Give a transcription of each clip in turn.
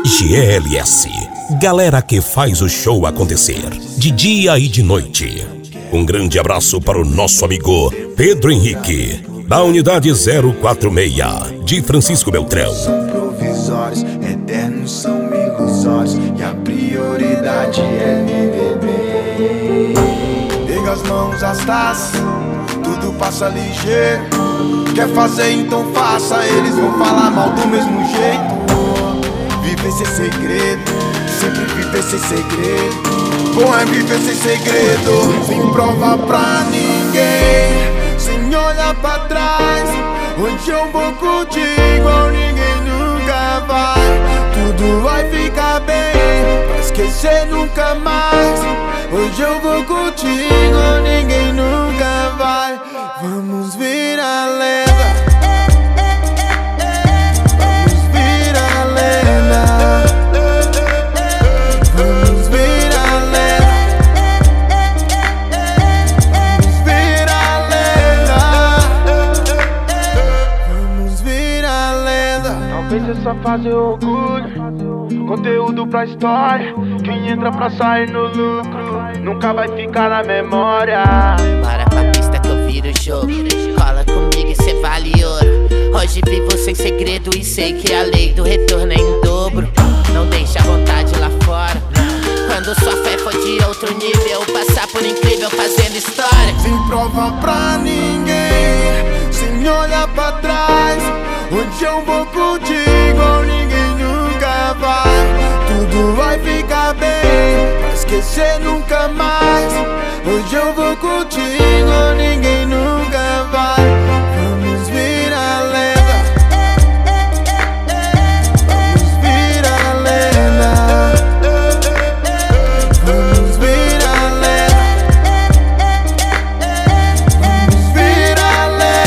GLS, galera que faz o show acontecer, de dia e de noite. Um grande abraço para o nosso amigo Pedro Henrique, da unidade 046, de Francisco Beltrão. São provisórios, eternos são ilusórios, e a prioridade é viver bem. Pega as mãos, as taças, tudo passa ligeiro. Quer fazer, então faça, eles vão falar mal do mesmo jeito. Viver sem segredo, sempre viver sem segredo. Bom é viver sem segredo, sem prova pra ninguém, sem olhar pra trás. Onde eu vou contigo, ninguém nunca vai. Tudo vai ficar bem, pra esquecer nunca mais. Hoje eu vou contigo, ninguém nunca vai. Vamos virar lenda. Essa fase é orgulho, conteúdo pra história. Quem entra pra sair no lucro nunca vai ficar na memória. Bora pra pista que eu viro o jogo. Cola comigo e cê vale ouro. Hoje vivo sem segredo e sei que a lei do retorno é em dobro. Não deixa a vontade lá fora. Quando sua fé for de outro nível, passar por incrível fazendo história. Sem prova pra ninguém, sem olhar pra trás. Onde eu vou contigo, ninguém nunca vai. Tudo vai ficar bem, pra esquecer nunca mais. Hoje eu vou contigo, ninguém nunca vai. Vamos virar lenda. Vamos virar lenda. Vamos virar lenda. Vamos virar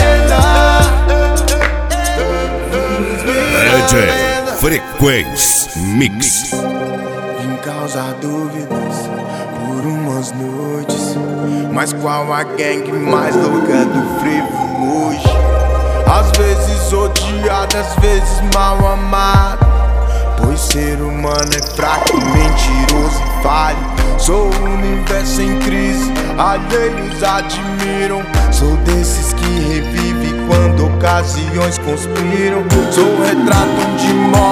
lenda. Frequência Mix. Vim causar dúvidas por umas noites, mas qual a gangue mais louca do frevo hoje? Às vezes odiado, às vezes mal amado, pois ser humano é fraco, mentiroso e falho. Sou o universo em crise, alheios admiram. Sou desses que revive quando ocasiões conspiram. Sou o retrato de morte